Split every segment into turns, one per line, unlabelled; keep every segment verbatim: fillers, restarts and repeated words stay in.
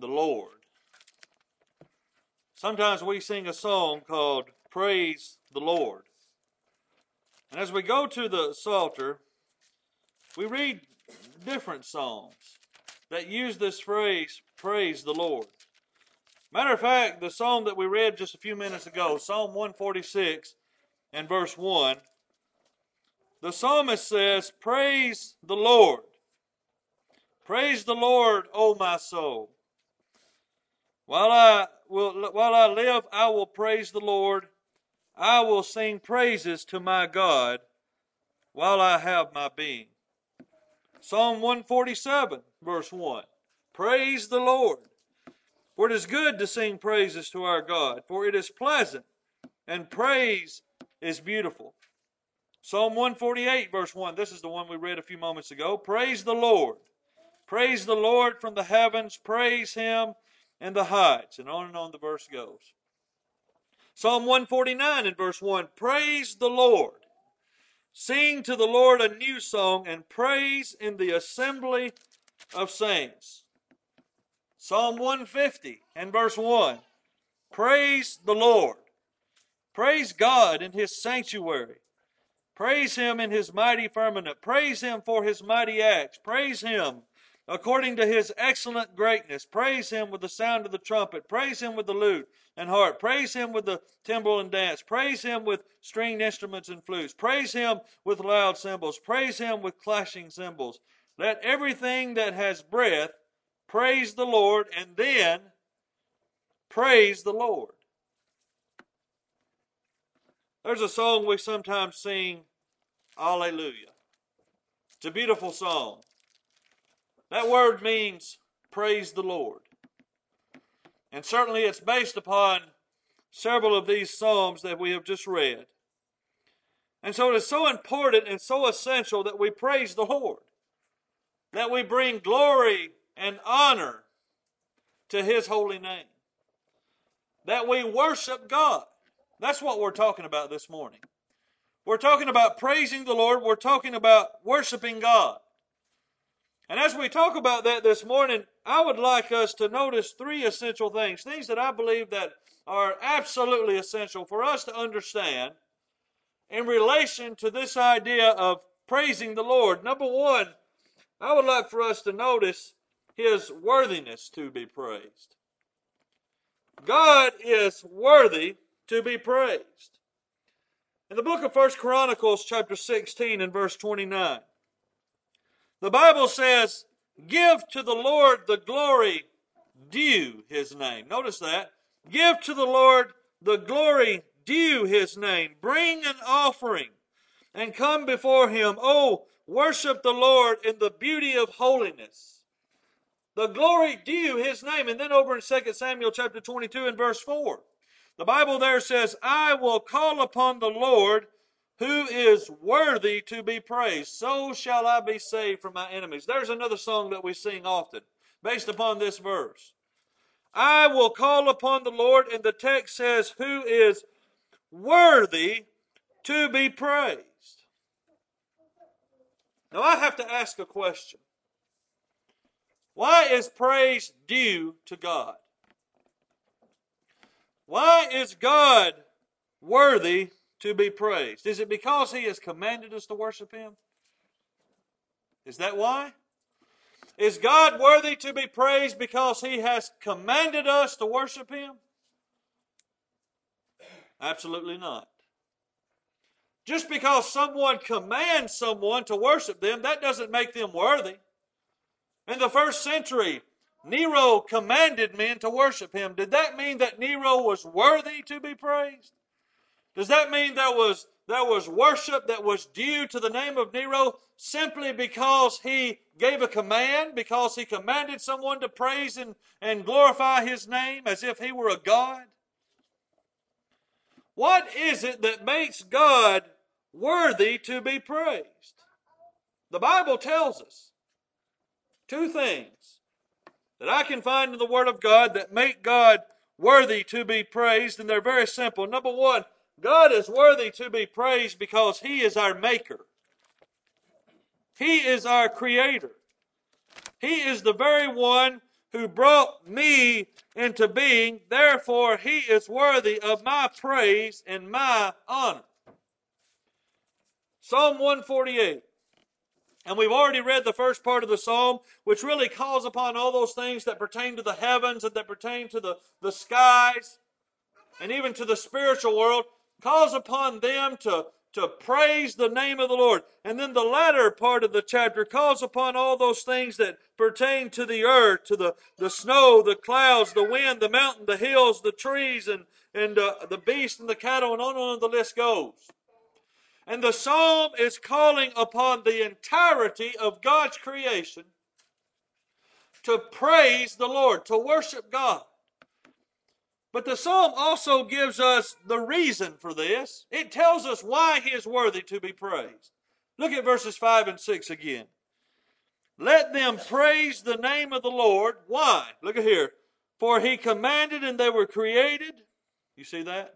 the Lord. Sometimes we sing a song called Praise the Lord. And as we go to the Psalter, we read different songs that use this phrase, praise the Lord. Matter of fact, the psalm that we read just a few minutes ago, Psalm one forty-six and verse one, the psalmist says, praise the Lord. Praise the Lord, O my soul. While I will, while I live, I will praise the Lord. I will sing praises to my God while I have my being. Psalm one forty-seven, verse one. Praise the Lord. For it is good to sing praises to our God, for it is pleasant, and praise is beautiful. Psalm one forty-eight, verse one. This is the one we read a few moments ago. Praise the Lord. Praise the Lord from the heavens. Praise Him in the heights. And on and on the verse goes. Psalm one forty-nine and verse one. Praise the Lord. Sing to the Lord a new song and praise in the assembly of saints. Psalm one fifty and verse one. Praise the Lord. Praise God in His sanctuary. Praise Him in His mighty firmament. Praise Him for His mighty acts. Praise Him according to His excellent greatness. Praise Him with the sound of the trumpet. Praise Him with the lute and harp. Praise Him with the timbrel and dance. Praise Him with stringed instruments and flutes. Praise Him with loud cymbals. Praise Him with clashing cymbals. Let everything that has breath praise the Lord, and then praise the Lord. There's a song we sometimes sing, Alleluia. It's a beautiful song. That word means praise the Lord. And certainly it's based upon several of these psalms that we have just read. And so it is so important and so essential that we praise the Lord, that we bring glory and honor to His holy name, that we worship God. That's what we're talking about this morning. We're talking about praising the Lord. We're talking about worshiping God. And as we talk about that this morning, I would like us to notice three essential things, things that I believe that are absolutely essential for us to understand in relation to this idea of praising the Lord. Number one, I would like for us to notice His worthiness to be praised. God is worthy to be praised. In the book of First Chronicles, chapter sixteen and verse twenty-nine, the Bible says, give to the Lord the glory due His name. Notice that. Give to the Lord the glory due His name. Bring an offering and come before Him. Oh, worship the Lord in the beauty of holiness. The glory due His name. And then over in Second Samuel chapter twenty-two and verse four, the Bible there says, I will call upon the Lord who is worthy to be praised. So shall I be saved from my enemies. There's another song that we sing often based upon this verse. I will call upon the Lord, and the text says, who is worthy to be praised. Now I have to ask a question. Why is praise due to God? Why is God worthy to be praised? Is it because He has commanded us to worship Him? Is that why? Is God worthy to be praised because He has commanded us to worship Him? Absolutely not. Just because someone commands someone to worship them, that doesn't make them worthy. In the first century, Nero commanded men to worship him. Did that mean that Nero was worthy to be praised? Does that mean there was, there was worship that was due to the name of Nero simply because he gave a command, because he commanded someone to praise and, and glorify his name as if he were a god? What is it that makes God worthy to be praised? The Bible tells us two things that I can find in the Word of God that make God worthy to be praised, and they're very simple. Number one, God is worthy to be praised because He is our Maker. He is our Creator. He is the very one who brought me into being. Therefore he is worthy of my praise and my honor. Psalm one forty-eight. And we've already read the first part of the psalm, which really calls upon all those things that pertain to the heavens and that pertain to the, the skies and even to the spiritual world, calls upon them to, to praise the name of the Lord. And then the latter part of the chapter calls upon all those things that pertain to the earth, to the, the snow, the clouds, the wind, the mountain, the hills, the trees, and, and uh, the beast and the cattle, and on and on the list goes. And the psalm is calling upon the entirety of God's creation to praise the Lord, to worship God. But the psalm also gives us the reason for this. It tells us why he is worthy to be praised. Look at verses five and six again. Let them praise the name of the Lord. Why? Look at here. For he commanded and they were created. You see that?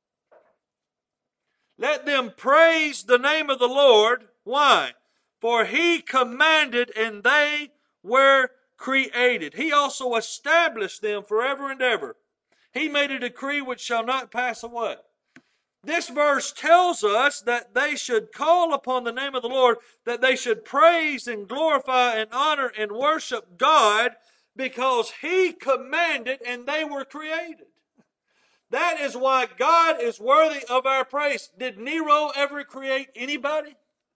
Let them praise the name of the Lord. Why? For he commanded and they were created. He also established them forever and ever. He made a decree which shall not pass away. This verse tells us that they should call upon the name of the Lord, that they should praise and glorify and honor and worship God because he commanded and they were created. That is why God is worthy of our praise. Did Nero ever create anybody?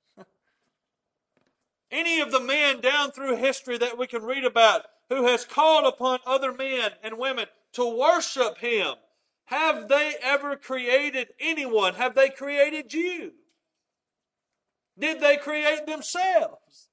Any of the men down through history that we can read about who has called upon other men and women to worship him, have they ever created anyone? Have they created you? Did they create themselves?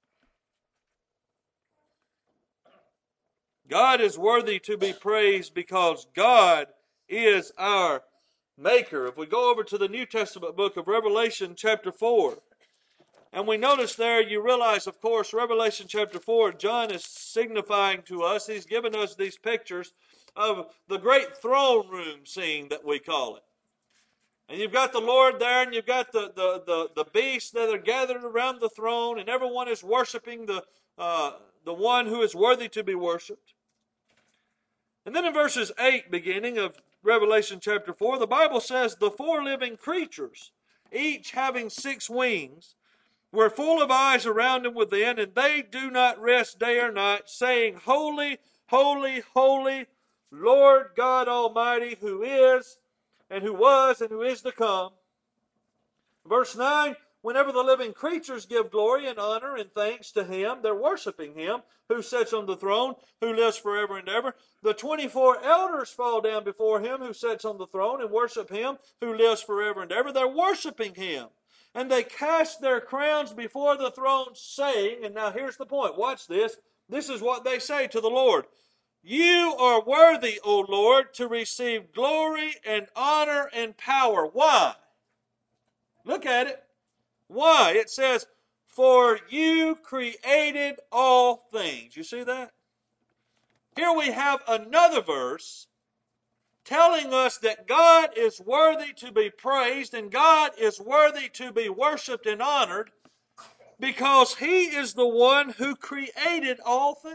God is worthy to be praised because God is our maker. If we go over to the New Testament book of Revelation chapter four, and we notice there, you realize, of course, Revelation chapter four, John is signifying to us, he's given us these pictures of the great throne room scene that we call it. And you've got the Lord there, and you've got the, the, the, the beasts that are gathered around the throne, and everyone is worshiping the, uh, the one who is worthy to be worshipped. And then in verses eight, beginning of Revelation chapter four, the Bible says, the four living creatures, each having six wings, were full of eyes around and within, and they do not rest day or night, saying, Holy, holy, holy, Lord God Almighty, who is, and who was, and who is to come. Verse nine, whenever the living creatures give glory and honor and thanks to him, they're worshiping him who sits on the throne, who lives forever and ever. The twenty-four elders fall down before him who sits on the throne and worship him who lives forever and ever. They're worshiping him. And they cast their crowns before the throne, saying, and now here's the point, watch this. This is what they say to the Lord. You are worthy, O Lord, to receive glory and honor and power. Why? Look at it. Why? It says, for you created all things. You see that? Here we have another verse telling us that God is worthy to be praised and God is worthy to be worshiped and honored because he is the one who created all things.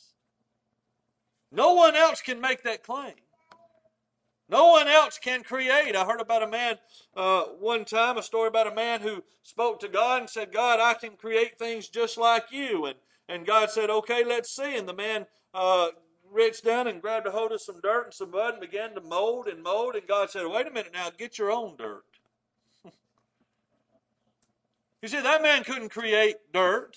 No one else can make that claim. No one else can create. I heard about a man uh, one time, a story about a man who spoke to God and said, God, I can create things just like you. And, and God said, okay, let's see. And the man uh, reached down and grabbed a hold of some dirt and some mud and began to mold and mold. And God said, wait a minute now, get your own dirt. You see, that man couldn't create dirt.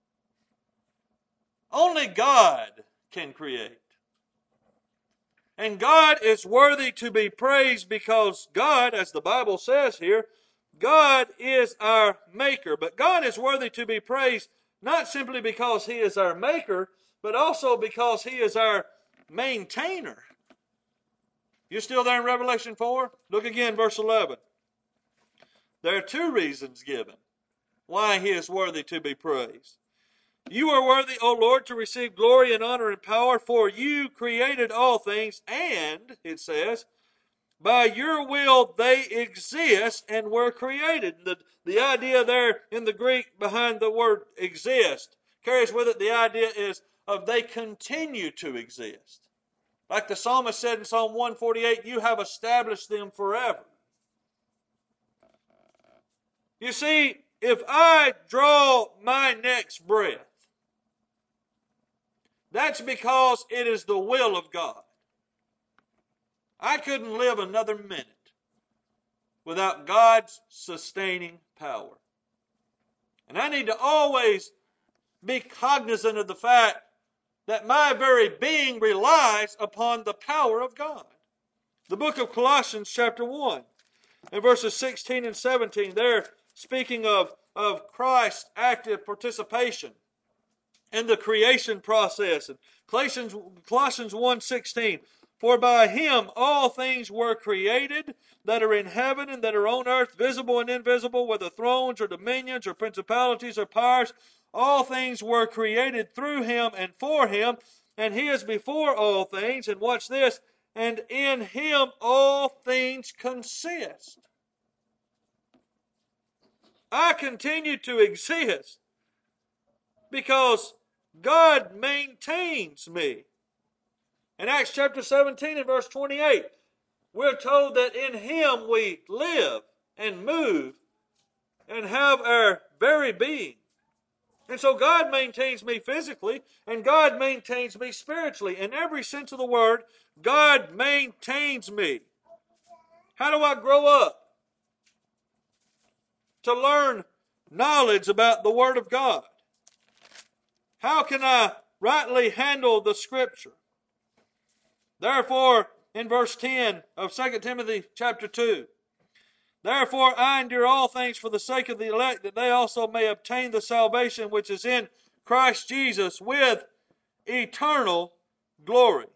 Only God can create. And God is worthy to be praised because God, as the Bible says here, God is our maker. But God is worthy to be praised not simply because he is our maker, but also because he is our maintainer. You still there in Revelation four? Look again, verse eleven. There are two reasons given why he is worthy to be praised. You are worthy, O Lord, to receive glory and honor and power, for you created all things, and, it says, by your will they exist and were created. The, the idea there in the Greek behind the word exist carries with it the idea is of they continue to exist. Like the psalmist said in Psalm one forty-eight, you have established them forever. You see, if I draw my next breath, that's because it is the will of God. I couldn't live another minute without God's sustaining power. And I need to always be cognizant of the fact that my very being relies upon the power of God. The book of Colossians chapter one, in verses sixteen and seventeen, there speaking of, of Christ's active participation in the creation process. And Colossians, Colossians one sixteen, for by him all things were created that are in heaven and that are on earth, visible and invisible, whether thrones or dominions or principalities or powers. All things were created through him and for him, and he is before all things. And watch this, and in him all things consist. I continue to exist because God maintains me. In Acts chapter seventeen and verse twenty-eight, we're told that in him we live and move and have our very being. And so God maintains me physically, and God maintains me spiritually. In every sense of the word, God maintains me. How do I grow up? To learn knowledge about the Word of God. How can I rightly handle the Scripture? Therefore, in verse ten of Second Timothy chapter two, therefore I endure all things for the sake of the elect, that they also may obtain the salvation which is in Christ Jesus with eternal glory.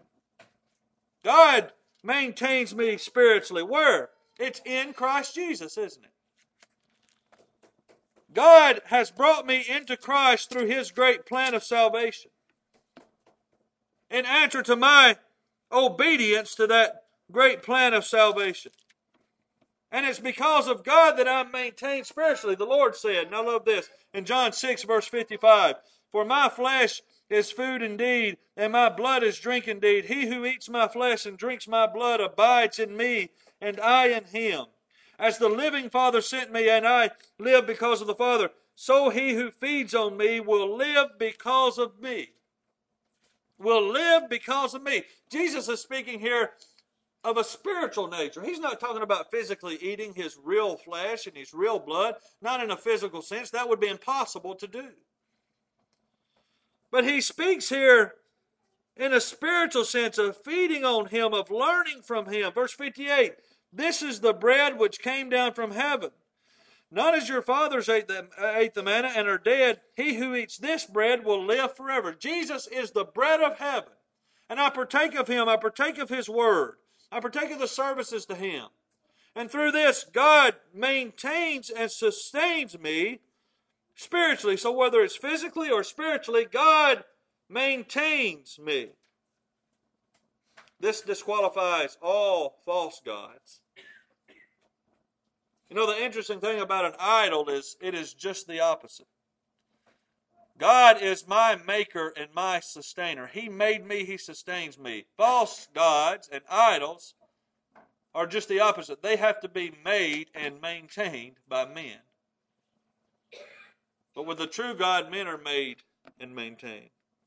God maintains me spiritually. Where? It's in Christ Jesus, isn't it? God has brought me into Christ through his great plan of salvation. In answer to my obedience to that great plan of salvation. And it's because of God that I'm maintained spiritually. The Lord said, and I love this, in John six verse fifty-five, for my flesh is food indeed, and my blood is drink indeed. He who eats my flesh and drinks my blood abides in me, and I in him. As the living Father sent me, and I live because of the Father, so he who feeds on me will live because of me. Will live because of me. Jesus is speaking here of a spiritual nature. He's not talking about physically eating his real flesh and his real blood. Not in a physical sense. That would be impossible to do. But he speaks here in a spiritual sense of feeding on him, of learning from him. Verse fifty-eight, this is the bread which came down from heaven. Not as your fathers ate the, ate the manna and are dead. He who eats this bread will live forever. Jesus is the bread of heaven. And I partake of him. I partake of his word. I partake of the services to him. And through this, God maintains and sustains me spiritually. So whether it's physically or spiritually, God maintains me. This disqualifies all false gods. You know, the interesting thing about an idol is it is just the opposite. God is my maker and my sustainer. He made me, he sustains me. False gods and idols are just the opposite. They have to be made and maintained by men. But with the true God, men are made and maintained.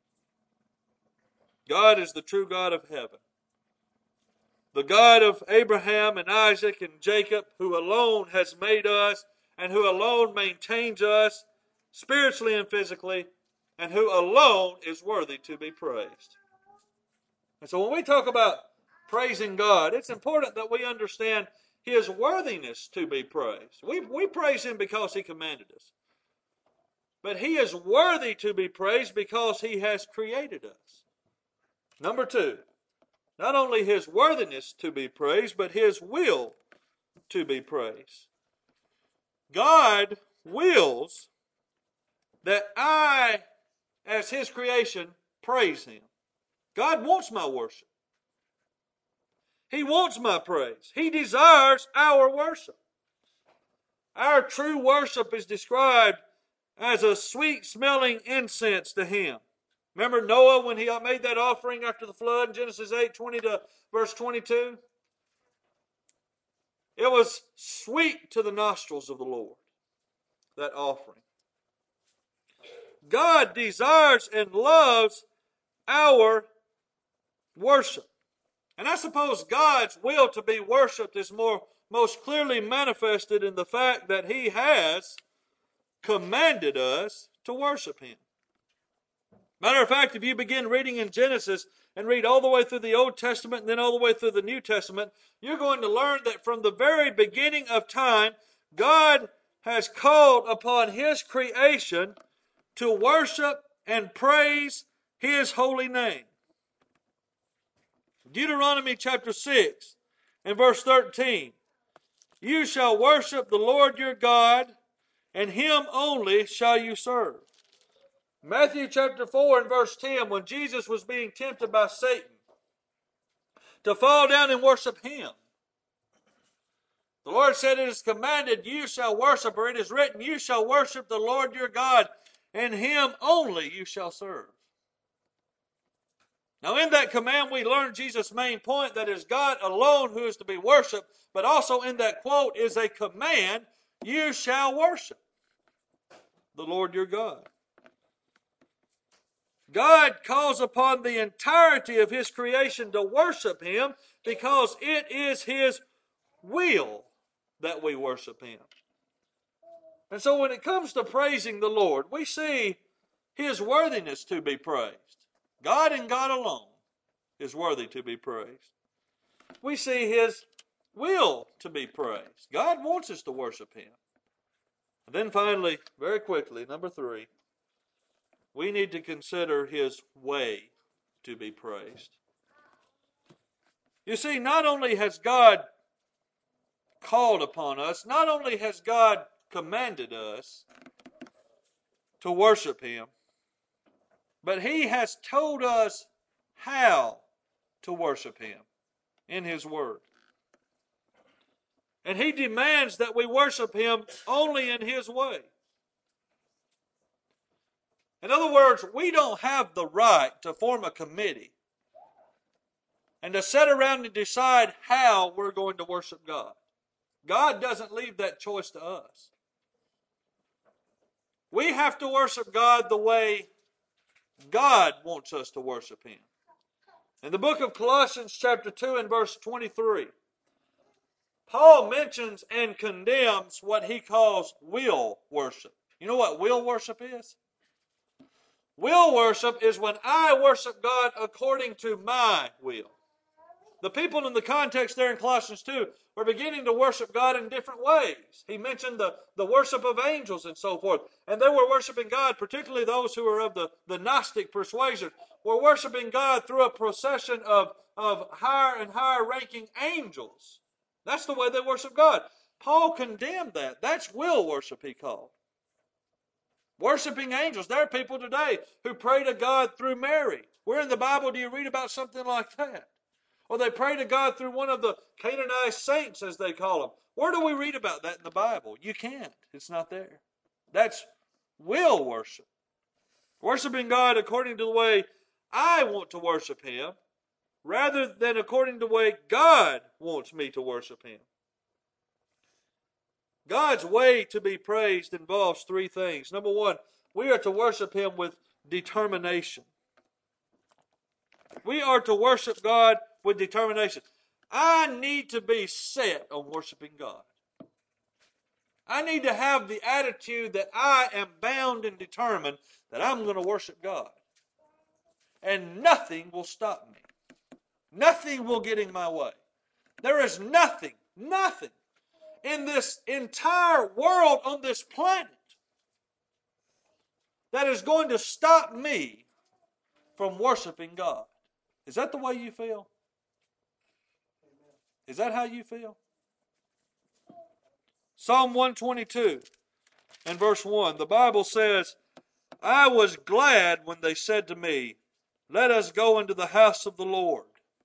God is the true God of heaven. The God of Abraham and Isaac and Jacob, who alone has made us and who alone maintains us spiritually and physically, and who alone is worthy to be praised. And so when we talk about praising God, it's important that we understand his worthiness to be praised. We, we praise him because he commanded us. But he is worthy to be praised because he has created us. Number two, not only his worthiness to be praised, but his will to be praised. God wills that I, as his creation, praise him. God wants my worship. He wants my praise. He desires our worship. Our true worship is described as a sweet-smelling incense to him. Remember Noah when he made that offering after the flood in Genesis eight, twenty to verse twenty-two? It was sweet to the nostrils of the Lord, that offering. God desires and loves our worship. And I suppose God's will to be worshipped is more most clearly manifested in the fact that He has commanded us to worship Him. Matter of fact, if you begin reading in Genesis and read all the way through the Old Testament and then all the way through the New Testament, you're going to learn that from the very beginning of time, God has called upon His creation to worship and praise His holy name. Deuteronomy chapter six and verse thirteen. You shall worship the Lord your God, and Him only shall you serve. Matthew chapter four and verse ten, when Jesus was being tempted by Satan to fall down and worship Him, the Lord said, it is commanded, you shall worship, or it is written, you shall worship the Lord your God, and Him only you shall serve. Now in that command we learn Jesus' main point, that it is God alone who is to be worshipped, but also in that quote is a command, you shall worship the Lord your God. God calls upon the entirety of His creation to worship Him because it is His will that we worship Him. And so when it comes to praising the Lord, we see His worthiness to be praised. God and God alone is worthy to be praised. We see His will to be praised. God wants us to worship Him. And then finally, very quickly, number three, we need to consider His way to be praised. You see, not only has God called upon us, not only has God commanded us to worship Him, but He has told us how to worship Him in His Word. And He demands that we worship Him only in His way. In other words, we don't have the right to form a committee and to sit around and decide how we're going to worship God. God doesn't leave that choice to us. We have to worship God the way God wants us to worship Him. In the book of Colossians chapter two and verse twenty-three, Paul mentions and condemns what he calls will worship. You know what will worship is? Will worship is when I worship God according to my will. The people in the context there in Colossians two were beginning to worship God in different ways. He mentioned the, the worship of angels and so forth. And they were worshiping God, particularly those who were of the, the Gnostic persuasion, were worshiping God through a procession of, of higher and higher ranking angels. That's the way they worship God. Paul condemned that. That's will worship, he called. Worshiping angels. There are people today who pray to God through Mary. Where in the Bible do you read about something like that? Or they pray to God through one of the Canaanite saints, as they call them. Where do we read about that in the Bible? You can't. It's not there. That's will worship. Worshiping God according to the way I want to worship Him, rather than according to the way God wants me to worship Him. God's way to be praised involves three things. Number one, we are to worship Him with determination. We are to worship God with determination. I need to be set on worshiping God. I need to have the attitude that I am bound and determined that I'm going to worship God. And nothing will stop me. Nothing will get in my way. There is nothing, nothing in this entire world on this planet that is going to stop me from worshiping God. Is that the way you feel? Is that how you feel? Psalm one twenty-two and verse one, the Bible says, I was glad when they said to me, let us go into the house of the Lord.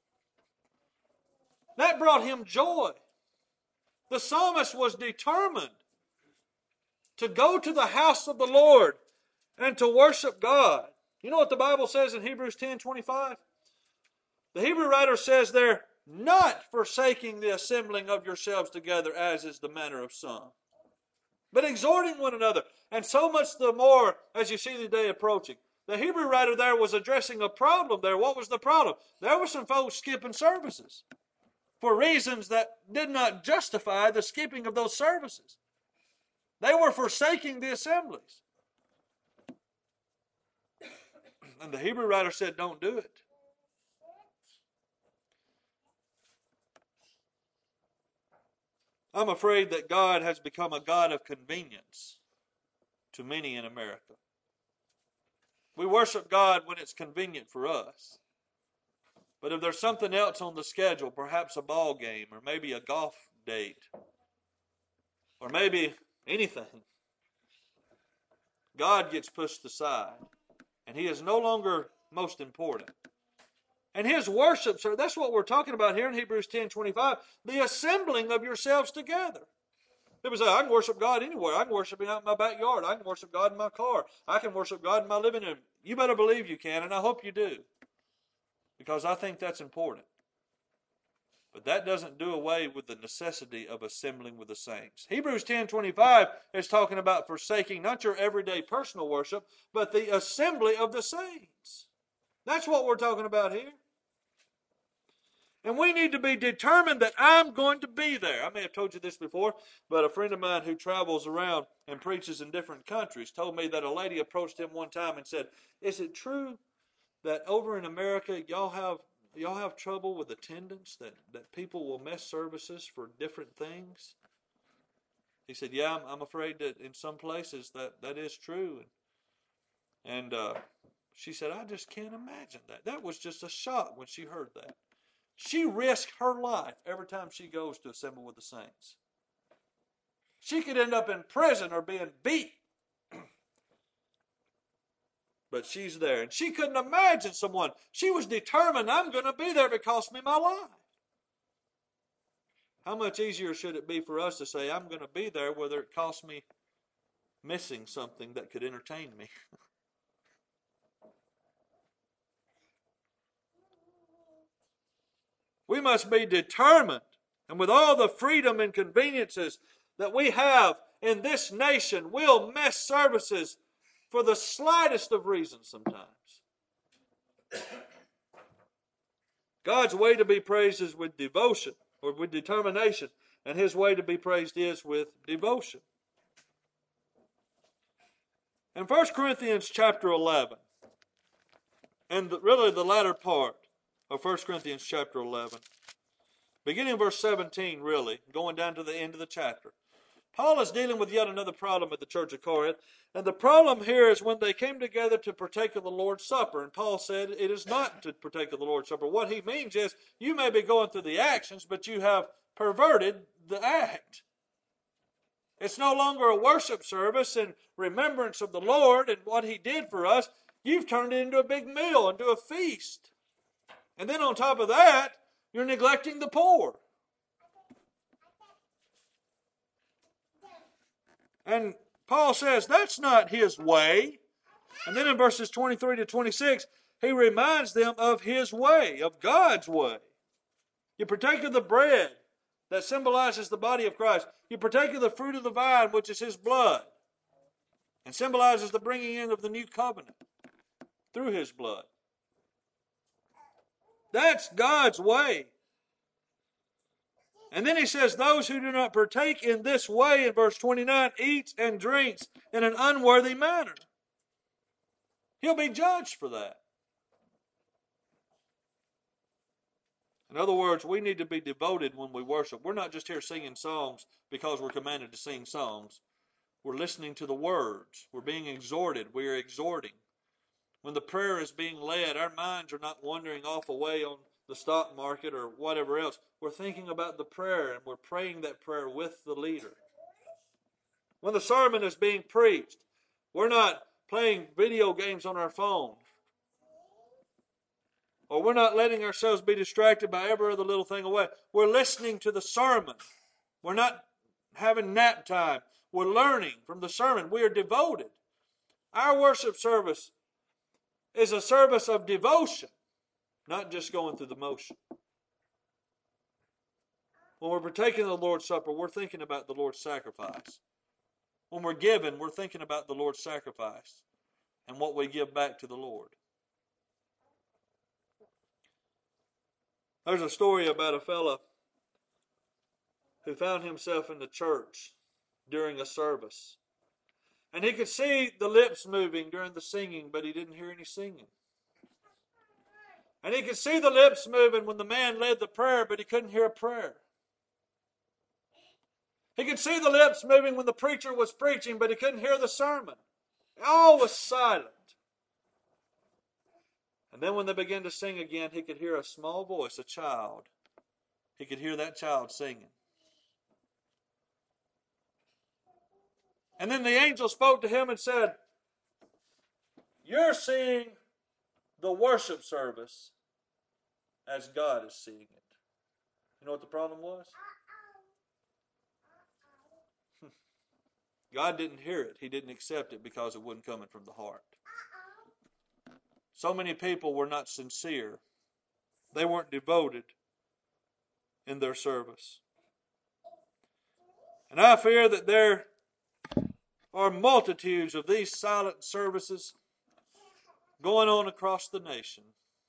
That brought him joy. The psalmist was determined to go to the house of the Lord and to worship God. You know what the Bible says in Hebrews ten twenty-five? The Hebrew writer says there, not forsaking the assembling of yourselves together, as is the manner of some, but exhorting one another, and so much the more as you see the day approaching. The Hebrew writer there was addressing a problem there. What was the problem? There were some folks skipping services for reasons that did not justify the skipping of those services. They were forsaking the assemblies. And the Hebrew writer said, don't do it. I'm afraid that God has become a God of convenience to many in America. We worship God when it's convenient for us. But if there's something else on the schedule, perhaps a ball game or maybe a golf date or maybe anything, God gets pushed aside and He is no longer most important. And His worship, sir, that's what we're talking about here in Hebrews ten twenty-five, the assembling of yourselves together. People say, I can worship God anywhere. I can worship Him out in my backyard. I can worship God in my car. I can worship God in my living room. You better believe you can, and I hope you do, because I think that's important. But that doesn't do away with the necessity of assembling with the saints. Hebrews ten twenty-five is talking about forsaking not your everyday personal worship, but the assembly of the saints. That's what we're talking about here. And we need to be determined that I'm going to be there. I may have told you this before, but a friend of mine who travels around and preaches in different countries told me that a lady approached him one time and said, is it true that over in America y'all have y'all have trouble with attendance, that, that people will miss services for different things? He said, yeah, I'm, I'm afraid that in some places that, that is true. And uh, she said, I just can't imagine that. That was just a shock when she heard that. She risks her life every time she goes to assemble with the saints. She could end up in prison or being beat. But she's there. And she couldn't imagine someone. She was determined, I'm going to be there if it costs me my life. How much easier should it be for us to say, I'm going to be there whether it costs me missing something that could entertain me? We must be determined, and with all the freedom and conveniences that we have in this nation, we'll miss services for the slightest of reasons sometimes. God's way to be praised is with devotion, or with determination, and His way to be praised is with devotion. In First Corinthians chapter eleven, and the, really the latter part of First Corinthians chapter eleven, beginning in verse seventeen, really, going down to the end of the chapter, Paul is dealing with yet another problem at the church of Corinth. And the problem here is when they came together to partake of the Lord's Supper. And Paul said it is not to partake of the Lord's Supper. What he means is you may be going through the actions, but you have perverted the act. It's no longer a worship service in remembrance of the Lord and what He did for us. You've turned it into a big meal, into a feast. And then on top of that, you're neglecting the poor. And Paul says that's not His way. And then in verses twenty-three to twenty-six, he reminds them of His way, of God's way. You partake of the bread that symbolizes the body of Christ. You partake of the fruit of the vine, which is His blood, and symbolizes the bringing in of the new covenant through His blood. That's God's way. And then he says, those who do not partake in this way, in verse twenty-nine, eats and drinks in an unworthy manner. He'll be judged for that. In other words, we need to be devoted when we worship. We're not just here singing songs because we're commanded to sing songs. We're listening to the words. We're being exhorted. We're exhorting. When the prayer is being led, our minds are not wandering off away on the stock market or whatever else. We're thinking about the prayer and we're praying that prayer with the leader. When the sermon is being preached, we're not playing video games on our phone. Or we're not letting ourselves be distracted by every other little thing away. We're listening to the sermon. We're not having nap time. We're learning from the sermon. We are devoted. Our worship service is a service of devotion, not just going through the motion. When we're partaking of the Lord's Supper, we're thinking about the Lord's sacrifice. When we're giving, we're thinking about the Lord's sacrifice and what we give back to the Lord. There's a story about a fella who found himself in the church during a service. And he could see the lips moving during the singing, but he didn't hear any singing. And he could see the lips moving when the man led the prayer, but he couldn't hear a prayer. He could see the lips moving when the preacher was preaching, but he couldn't hear the sermon. All was silent. And then when they began to sing again, he could hear a small voice, a child. He could hear that child singing. And then the angel spoke to him and said, "You're seeing the worship service as God is seeing it." You know what the problem was? God didn't hear it. He didn't accept it because it wasn't coming from the heart. So many people were not sincere. They weren't devoted in their service. And I fear that there are multitudes of these silent services going on across the nation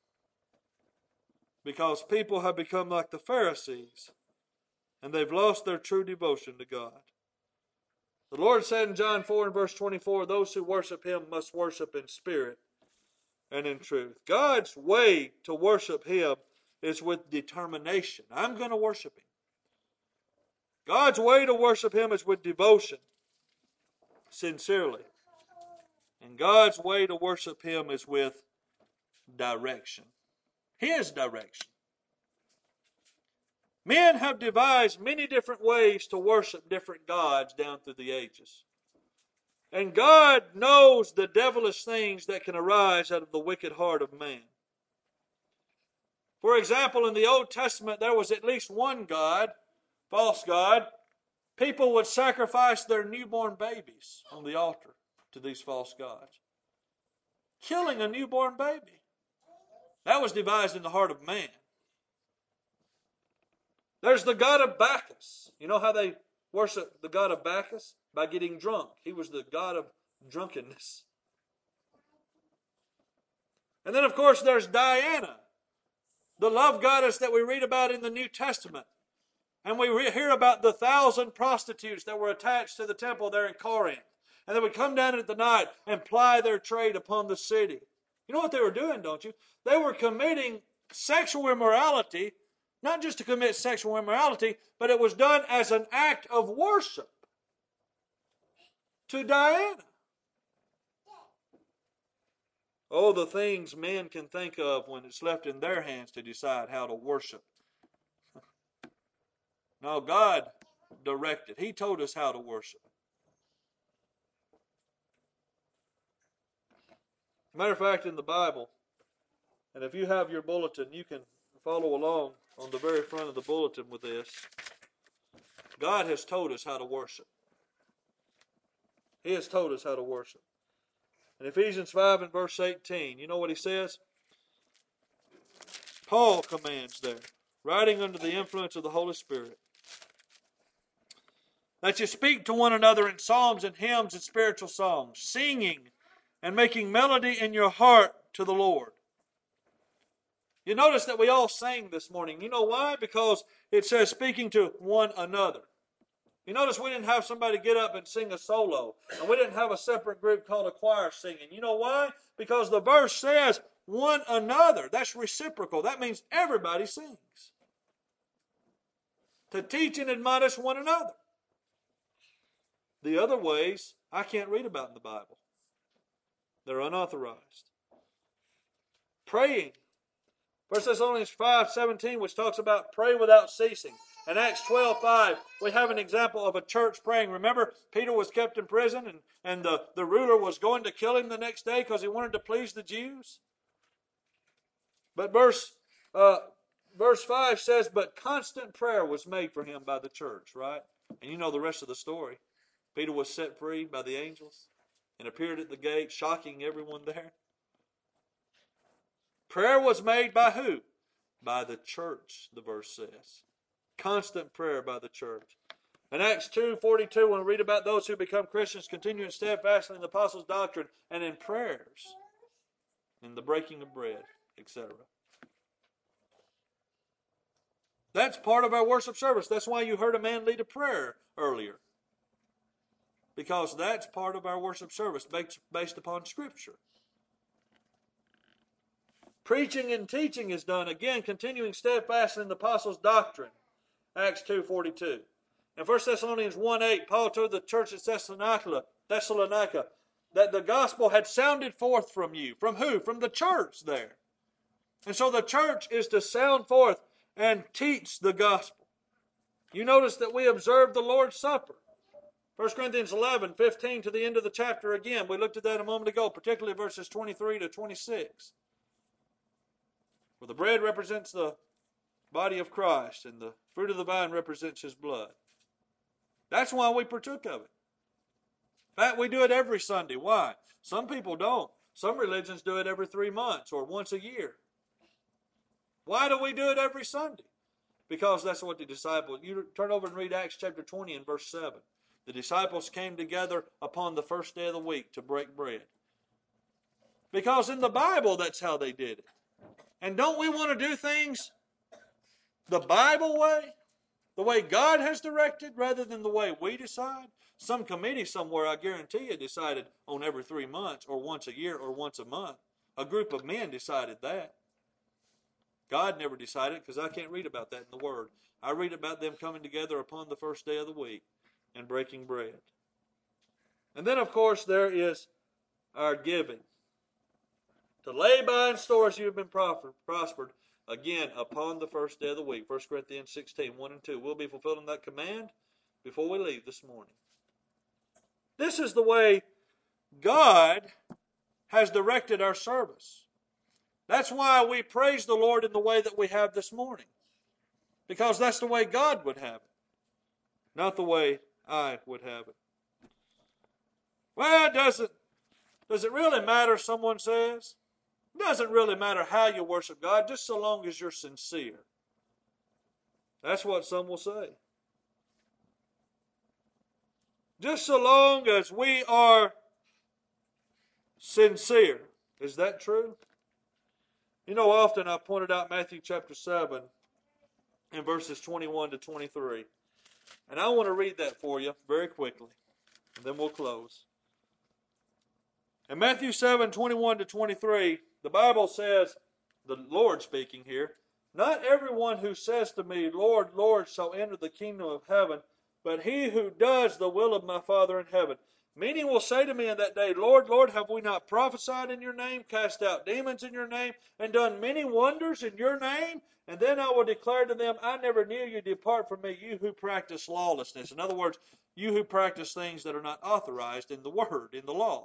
because people have become like the Pharisees and they've lost their true devotion to God. The Lord said in John four and verse twenty-four, "Those who worship Him must worship in spirit and in truth." God's way to worship Him is with determination. I'm going to worship Him. God's way to worship Him is with devotion, sincerely. And God's way to worship Him is with direction. His direction. Men have devised many different ways to worship different gods down through the ages. And God knows the devilish things that can arise out of the wicked heart of man. For example, in the Old Testament, there was at least one god, false god. People would sacrifice their newborn babies on the altar to these false gods. Killing a newborn baby. That was devised in the heart of man. There's the god of Bacchus. You know how they worship the god of Bacchus? By getting drunk. He was the god of drunkenness. And then, of course, there's Diana, the love goddess that we read about in the New Testament. And we re- hear about the thousand prostitutes that were attached to the temple there in Corinth. And they would come down at the night and ply their trade upon the city. You know what they were doing, don't you? They were committing sexual immorality, not just to commit sexual immorality, but it was done as an act of worship to Diana. Oh, the things men can think of when it's left in their hands to decide how to worship. No, God directed. He told us how to worship. Matter of fact, in the Bible, and if you have your bulletin, you can follow along on the very front of the bulletin with this. God has told us how to worship. He has told us how to worship. In Ephesians five and verse eighteen, you know what he says? Paul commands there, writing under the influence of the Holy Spirit, that you speak to one another in psalms and hymns and spiritual songs, singing and making melody in your heart to the Lord. You notice that we all sang this morning. You know why? Because it says speaking to one another. You notice we didn't have somebody get up and sing a solo. And we didn't have a separate group called a choir singing. You know why? Because the verse says one another. That's reciprocal. That means everybody sings. To teach and admonish one another. The other ways I can't read about in the Bible. They're unauthorized. Praying. First Thessalonians five seventeen, which talks about pray without ceasing. In Acts twelve five, we have an example of a church praying. Remember, Peter was kept in prison and, and the, the ruler was going to kill him the next day because he wanted to please the Jews. But verse uh, verse five says, but constant prayer was made for him by the church, right? And you know the rest of the story. Peter was set free by the angels and appeared at the gate, shocking everyone there. Prayer was made by who? By the church, the verse says. Constant prayer by the church. In Acts two forty-two, when we read about those who become Christians, continuing steadfastly in the apostles' doctrine and in prayers, in the breaking of bread, et cetera. That's part of our worship service. That's why you heard a man lead a prayer earlier. Because that's part of our worship service based, based upon Scripture. Preaching and teaching is done, again, continuing steadfastly in the apostles' doctrine. Acts two forty-two. In First Thessalonians one eight, Paul told the church at Thessalonica, Thessalonica that the gospel had sounded forth from you. From who? From the church there. And so the church is to sound forth and teach the gospel. You notice that we observe the Lord's Supper. First Corinthians eleven fifteen to the end of the chapter again. We looked at that a moment ago, particularly verses twenty-three to twenty-six. Where the bread represents the body of Christ and the fruit of the vine represents His blood. That's why we partook of it. In fact, we do it every Sunday. Why? Some people don't. Some religions do it every three months or once a year. Why do we do it every Sunday? Because that's what the disciples... You turn over and read Acts chapter twenty and verse seven. The disciples came together upon the first day of the week to break bread. Because in the Bible, that's how they did it. And don't we want to do things the Bible way? The way God has directed rather than the way we decide? Some committee somewhere, I guarantee you, decided on every three months or once a year or once a month. A group of men decided that. God never decided because I can't read about that in the Word. I read about them coming together upon the first day of the week and breaking bread. And then, of course, there is our giving. To lay by in stores you have been prospered, again, upon the first day of the week. First Corinthians sixteen, one and two. We'll be fulfilling that command before we leave this morning. This is the way God has directed our service. That's why we praise the Lord in the way that we have this morning. Because that's the way God would have it. Not the way I would have it. Well, does it, does it really matter, someone says? It doesn't really matter how you worship God, just so long as you're sincere. That's what some will say. Just so long as we are sincere. Is that true? You know, often I've pointed out Matthew chapter seven in verses twenty-one to twenty-three. And I want to read that for you very quickly. And then we'll close. In Matthew seven, twenty-one to twenty-three, the Bible says, the Lord speaking here, "Not everyone who says to me, Lord, Lord, shall enter the kingdom of heaven, but he who does the will of my Father in heaven. Many will say to me in that day, Lord, Lord, have we not prophesied in your name, cast out demons in your name, and done many wonders in your name? And then I will declare to them, I never knew you. Depart from me, you who practice lawlessness." In other words, you who practice things that are not authorized in the Word, in the law.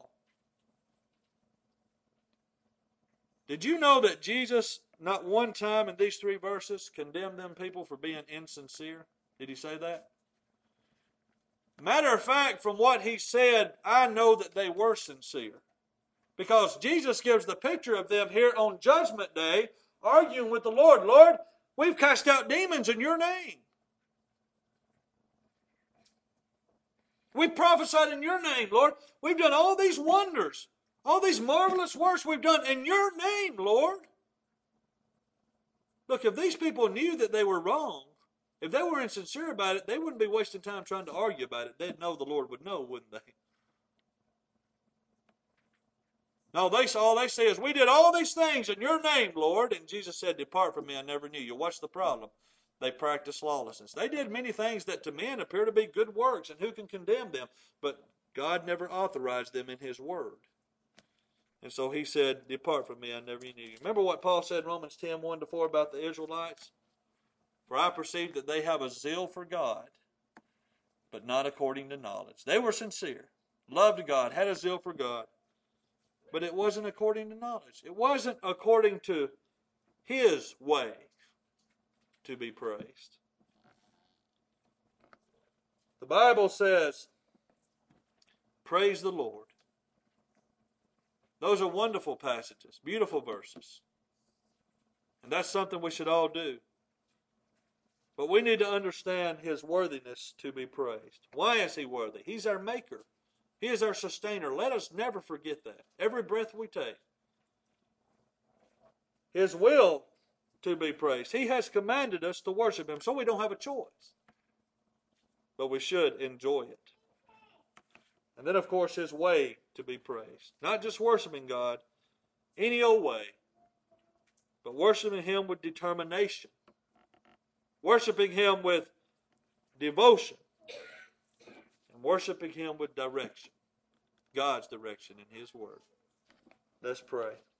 Did you know that Jesus, not one time in these three verses, condemned them people for being insincere? Did He say that? Matter of fact, from what He said, I know that they were sincere. Because Jesus gives the picture of them here on Judgment Day, arguing with the Lord, Lord, we've cast out demons in your name. We've prophesied in your name, Lord. We've done all these wonders, all these marvelous works we've done in your name, Lord. Look, if these people knew that they were wrong, if they were insincere about it, they wouldn't be wasting time trying to argue about it. They'd know the Lord would know, wouldn't they? No, they all they say is, we did all these things in your name, Lord. And Jesus said, depart from me, I never knew you. What's the problem? They practice lawlessness. They did many things that to men appear to be good works, and who can condemn them? But God never authorized them in His Word. And so He said, depart from me, I never knew you. Remember what Paul said in Romans ten, one to four about the Israelites? For I perceive that they have a zeal for God, but not according to knowledge. They were sincere, loved God, had a zeal for God, but it wasn't according to knowledge. It wasn't according to His way to be praised. The Bible says, praise the Lord. Those are wonderful passages, beautiful verses. And that's something we should all do. But we need to understand His worthiness to be praised. Why is He worthy? He's our maker. He is our sustainer. Let us never forget that. Every breath we take. His will to be praised. He has commanded us to worship Him, so we don't have a choice. But we should enjoy it. And then, of course, His way to be praised. Not just worshiping God any old way, but worshiping Him with determination. Worshiping Him with devotion. And worshiping Him with direction. God's direction in His Word. Let's pray.